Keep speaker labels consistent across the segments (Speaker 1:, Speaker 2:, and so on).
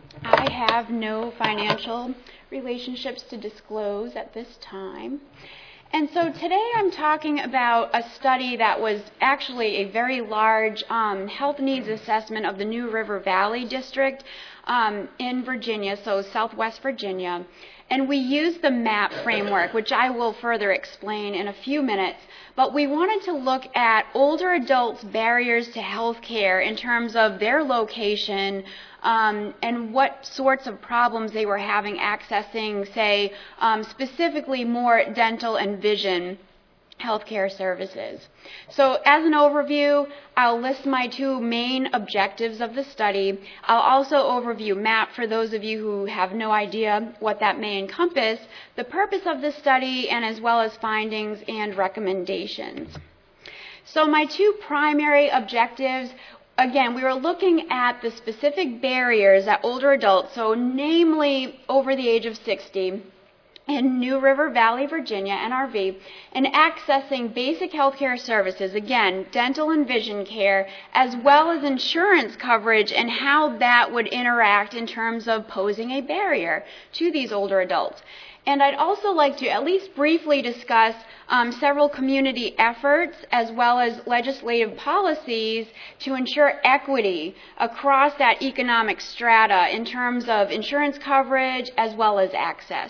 Speaker 1: I have no financial relationships to disclose at this time. And so today I'm talking about a study that was actually a very large health needs assessment of the New River Valley District in Virginia, so Southwest Virginia. And we used the MAP framework, which I will further explain in a few minutes. But we wanted to look at older adults' barriers to health care in terms of their location and what sorts of problems they were having accessing, say, specifically more dental and vision healthcare services. So as an overview, I'll list my two main objectives of the study. I'll also overview MAP for those of you who have no idea what that may encompass, the purpose of the study, and as well as findings and recommendations. So my two primary objectives, again, we were looking at the specific barriers that older adults, so namely over the age of 60, in New River Valley, Virginia, NRV, and accessing basic healthcare services, again, dental and vision care, as well as insurance coverage and how that would interact in terms of posing a barrier to these older adults. And I'd also like to at least briefly discuss several community efforts as well as legislative policies to ensure equity across that economic strata in terms of insurance coverage as well as access.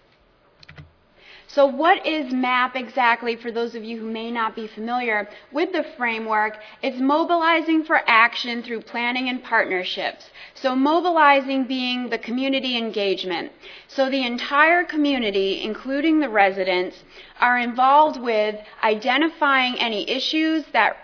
Speaker 1: So what is MAP exactly, for those of you who may not be familiar with the framework? It's mobilizing for action through planning and partnerships. So mobilizing being the community engagement. So the entire community, including the residents, are involved with identifying any issues that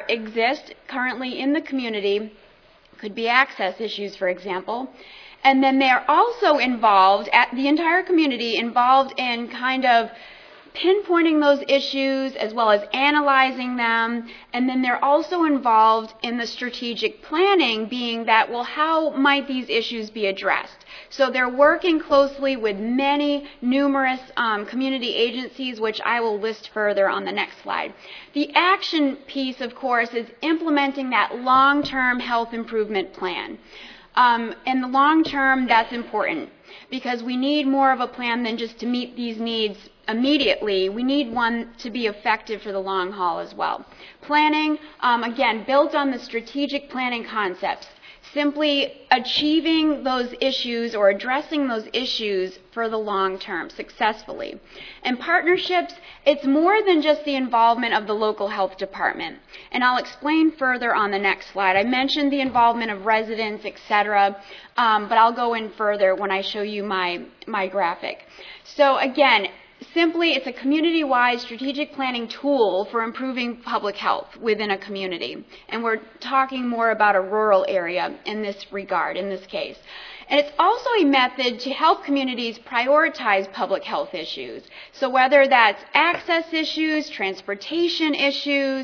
Speaker 1: exist currently in the community. Could be access issues, for example. And then they're also involved, the entire community involved in kind of pinpointing those issues as well as analyzing them. And then they're also involved in the strategic planning, being that, well, how might these issues be addressed? So they're working closely with many numerous community agencies, which I will list further on the next slide. The action piece, of course, is implementing that long-term health improvement plan. In the long term, that's important because we need more of a plan than just to meet these needs immediately. We need one to be effective for the long haul as well. Planning, again, built on the strategic planning concepts. Simply achieving those issues or addressing those issues for the long term successfully. And partnerships, it's more than just the involvement of the local health department. And I'll explain further on the next slide. I mentioned the involvement of residents, etc., but I'll go in further when I show you my graphic. So again, simply, it's a community-wide strategic planning tool for improving public health within a community. And we're talking more about a rural area in this regard, in this case. And it's also a method to help communities prioritize public health issues. So whether that's access issues, transportation issues,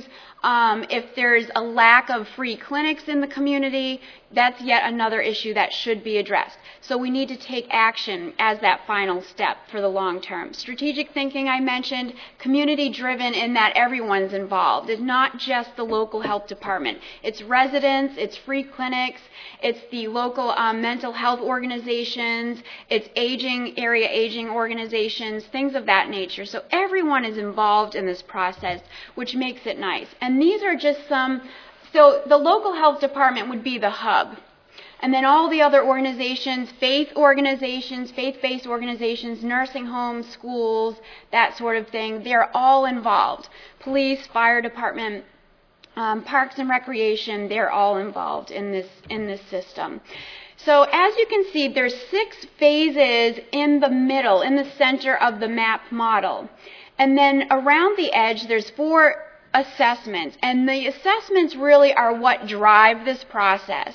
Speaker 1: if there's a lack of free clinics in the community, that's yet another issue that should be addressed. So we need to take action as that final step for the long term. Strategic thinking, I mentioned, community-driven in that everyone's involved. It's not just the local health department. It's residents, it's free clinics, it's the local mental health organizations, it's area aging organizations, things of that nature. So everyone is involved in this process, which makes it nice. And these are just some, so the local health department would be the hub. And then all the other organizations, faith-based organizations, nursing homes, schools, that sort of thing, they're all involved. Police, fire department, parks and recreation, they're all involved in this system. So as you can see, there's 6 phases in the middle, in the center of the MAP model. And then around the edge, there's 4 assessments. And the assessments really are what drive this process.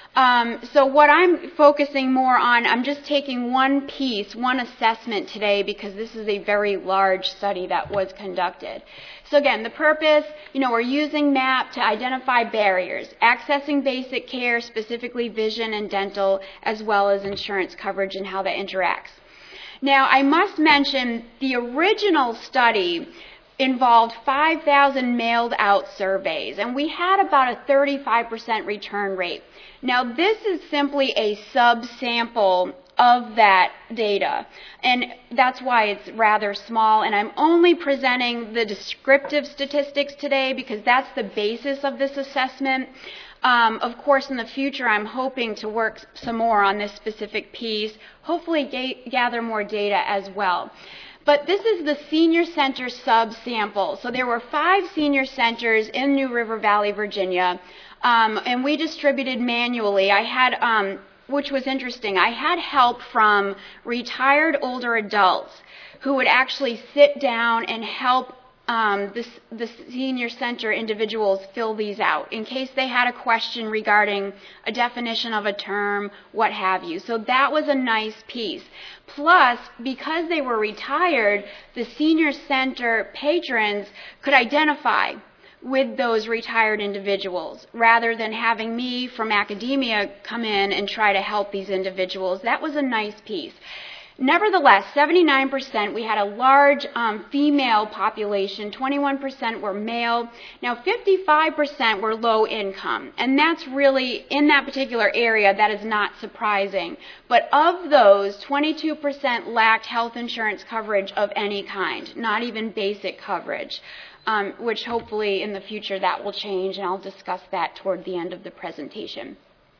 Speaker 1: So what I'm focusing more on, I'm just taking one piece, one assessment today because this is a very large study that was conducted. So again, the purpose, we're using MAP to identify barriers, accessing basic care, specifically vision and dental, as well as insurance coverage and how that interacts. Now, I must mention the original study involved 5,000 mailed out surveys, and we had about a 35% return rate. Now, this is simply a subsample of that data, and that's why it's rather small, and I'm only presenting the descriptive statistics today because that's the basis of this assessment. Of course, in the future, I'm hoping to work some more on this specific piece, hopefully gather more data as well. But this is the senior center subsample. So there were 5 senior centers in New River Valley, Virginia, and we distributed manually. I had, which was interesting, I had help from retired older adults who would actually sit down and help the senior center individuals fill these out in case they had a question regarding a definition of a term, what have you. So that was a nice piece. Plus, because they were retired, the senior center patrons could identify with those retired individuals rather than having me from academia come in and try to help these individuals. That was a nice piece. Nevertheless, 79%, we had a large female population, 21% were male. Now, 55% were low income, and that's really, in that particular area, that is not surprising. But of those, 22% lacked health insurance coverage of any kind, not even basic coverage, which hopefully in the future that will change, and I'll discuss that toward the end of the presentation.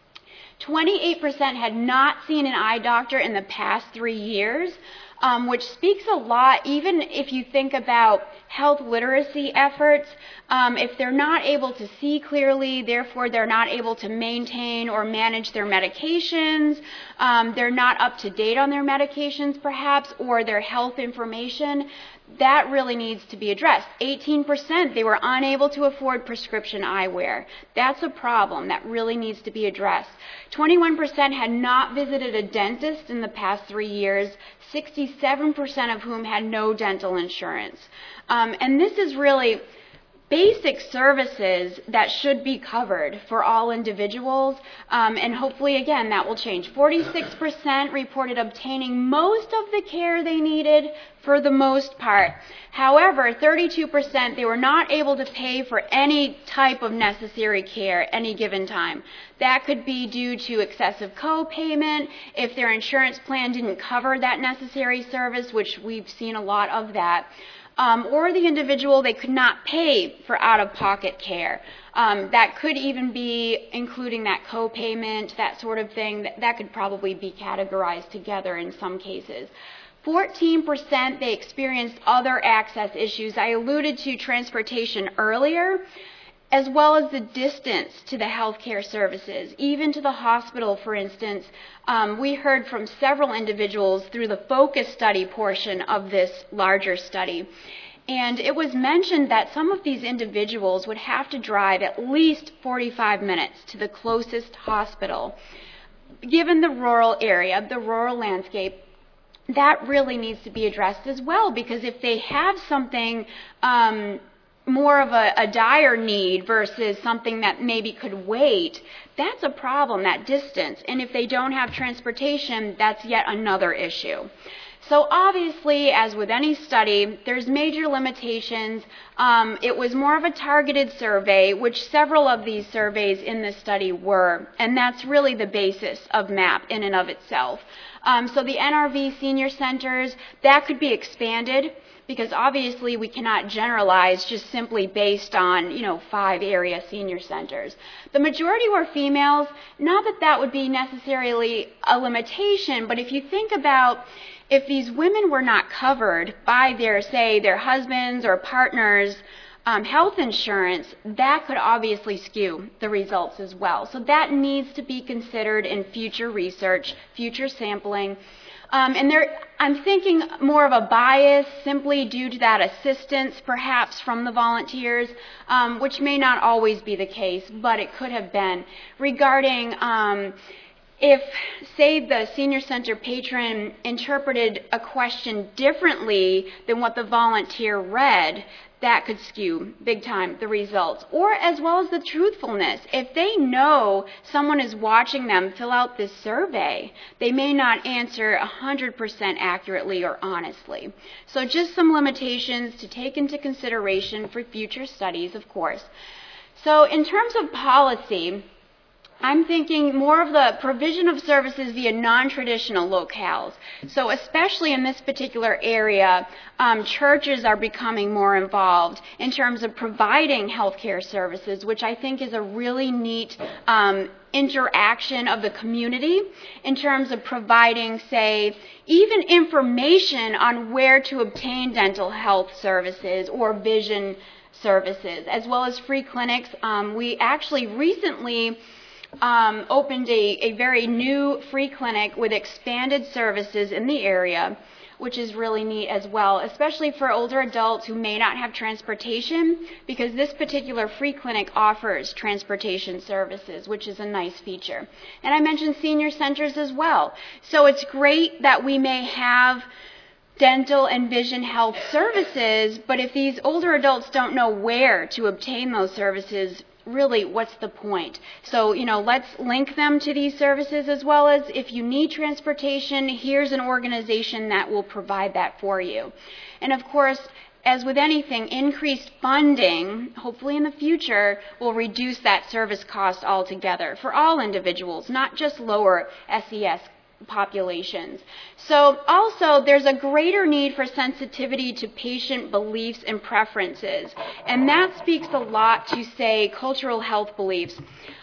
Speaker 1: 28% had not seen an eye doctor in the past 3 years, which speaks a lot, even if you think about health literacy efforts. If they're not able to see clearly, therefore they're not able to maintain or manage their medications, they're not up to date on their medications perhaps, or their health information, that really needs to be addressed. 18%, they were unable to afford prescription eyewear. That's a problem that really needs to be addressed. 21% had not visited a dentist in the past 3 years, 67% of whom had no dental insurance. And this is really basic services that should be covered for all individuals, and hopefully, again, that will change. 46% reported obtaining most of the care they needed for the most part. However, 32%, they were not able to pay for any type of necessary care at any given time. That could be due to excessive co-payment, if their insurance plan didn't cover that necessary service, which we've seen a lot of that. Or the individual, they could not pay for out-of-pocket care. That could even be including that co-payment, that sort of thing. That could probably be categorized together in some cases. 14%, they experienced other access issues. I alluded to transportation earlier, as well as the distance to the healthcare services, even to the hospital, for instance. We heard from several individuals through the focus study portion of this larger study. And it was mentioned that some of these individuals would have to drive at least 45 minutes to the closest hospital. Given the rural area, the rural landscape, that really needs to be addressed as well, because if they have something more of a dire need versus something that maybe could wait, that's a problem, that distance. And if they don't have transportation, that's yet another issue. So obviously, as with any study, there's major limitations. It was more of a targeted survey, which several of these surveys in this study were, and that's really the basis of MAP in and of itself. So the NRV senior centers, that could be expanded, because obviously we cannot generalize just simply based on, 5 area senior centers. The majority were females. Not that that would be necessarily a limitation, but if you think about if these women were not covered by their husbands or partners' health insurance, that could obviously skew the results as well. So that needs to be considered in future research, future sampling. I'm thinking more of a bias simply due to that assistance perhaps from the volunteers, which may not always be the case, but it could have been, regarding if, say, the senior center patron interpreted a question differently than what the volunteer read, that could skew big time the results, or as well as the truthfulness. If they know someone is watching them fill out this survey, they may not answer 100% accurately or honestly. So just some limitations to take into consideration for future studies, of course. So in terms of policy, I'm thinking more of the provision of services via non-traditional locales. So especially in this particular area, churches are becoming more involved in terms of providing healthcare services, which I think is a really neat interaction of the community in terms of providing, say, even information on where to obtain dental health services or vision services, as well as free clinics. We actually recently opened a very new free clinic with expanded services in the area, which is really neat as well, especially for older adults who may not have transportation, because this particular free clinic offers transportation services, which is a nice feature. And I mentioned senior centers as well. So it's great that we may have dental and vision health services, but if these older adults don't know where to obtain those services, really, what's the point? So, let's link them to these services, as well as if you need transportation, here's an organization that will provide that for you. And of course, as with anything, increased funding, hopefully in the future, will reduce that service cost altogether for all individuals, not just lower SES populations. So also there's a greater need for sensitivity to patient beliefs and preferences, and that speaks a lot to, say, cultural health beliefs.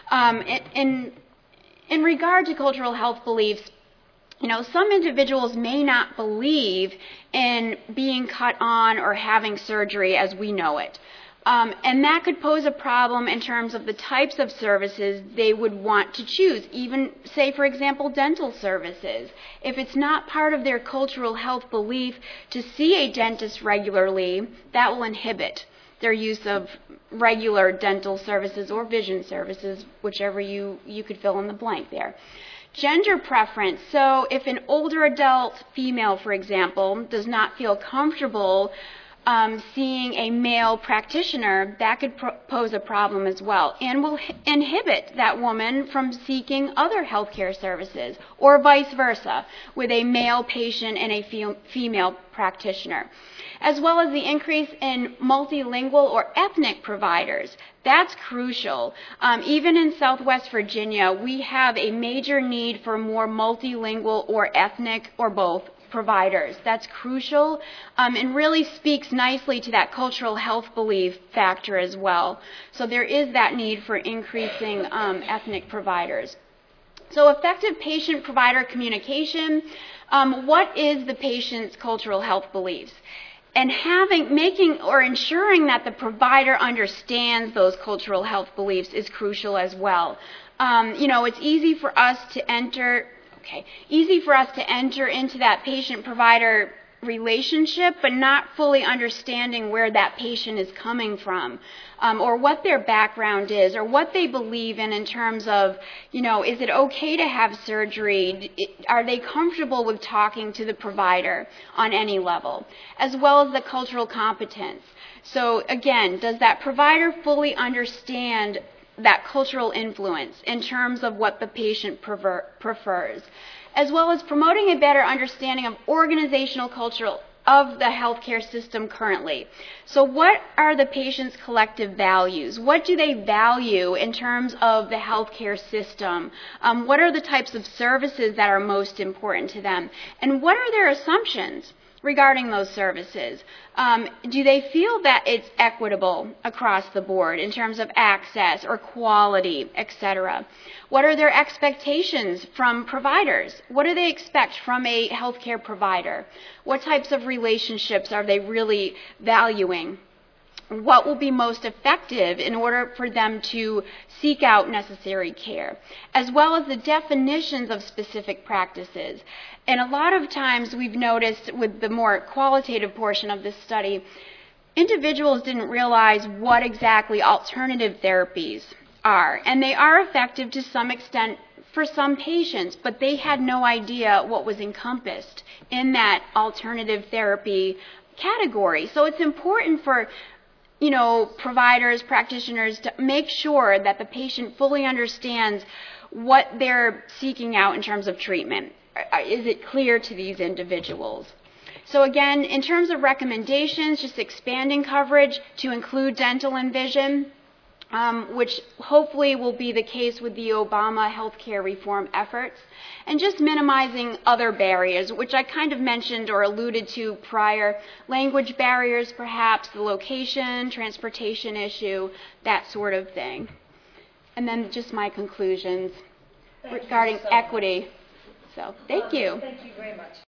Speaker 1: In regard to cultural health beliefs, some individuals may not believe in being cut on or having surgery as we know it. And that could pose a problem in terms of the types of services they would want to choose, even, say, for example, dental services. If it's not part of their cultural health belief to see a dentist regularly, that will inhibit their use of regular dental services or vision services, whichever you could fill in the blank there. Gender preference. So if an older adult female, for example, does not feel comfortable seeing a male practitioner, that could pose a problem as well, and will inhibit that woman from seeking other healthcare services, or vice versa, with a male patient and a female practitioner. As well as the increase in multilingual or ethnic providers. That's crucial. Even in Southwest Virginia, we have a major need for more multilingual or ethnic or both providers. That's crucial and really speaks nicely to that cultural health belief factor as well. So there is that need for increasing ethnic providers. So effective patient-provider communication. What is the patient's cultural health beliefs? And making or ensuring that the provider understands those cultural health beliefs is crucial as well. It's easy for us to enter into that patient-provider relationship, but not fully understanding where that patient is coming from, or what their background is, or what they believe in terms of, is it okay to have surgery? Are they comfortable with talking to the provider on any level? As well as the cultural competence. So again, does that provider fully understand that cultural influence in terms of what the patient prefers, as well as promoting a better understanding of organizational culture of the healthcare system currently. So what are the patient's collective values? What do they value in terms of the healthcare system? What are the types of services that are most important to them? And what are their assumptions regarding those services? Do they feel that it's equitable across the board in terms of access or quality, etc.? What are their expectations from providers? What do they expect from a healthcare provider? What types of relationships are they really valuing? What will be most effective in order for them to seek out necessary care, as well as the definitions of specific practices. And a lot of times we've noticed with the more qualitative portion of this study, individuals didn't realize what exactly alternative therapies are, and they are effective to some extent for some patients, but they had no idea what was encompassed in that alternative therapy category. So it's important for providers, practitioners to make sure that the patient fully understands what they're seeking out in terms of treatment. Is it clear to these individuals? So again, in terms of recommendations, just expanding coverage to include dental and vision, which hopefully will be the case with the Obama healthcare reform efforts, and just minimizing other barriers, which I kind of mentioned or alluded to prior, language barriers perhaps, the location, transportation issue, that sort of thing. And then just my conclusions regarding equity. So thank you.
Speaker 2: Thank you very much.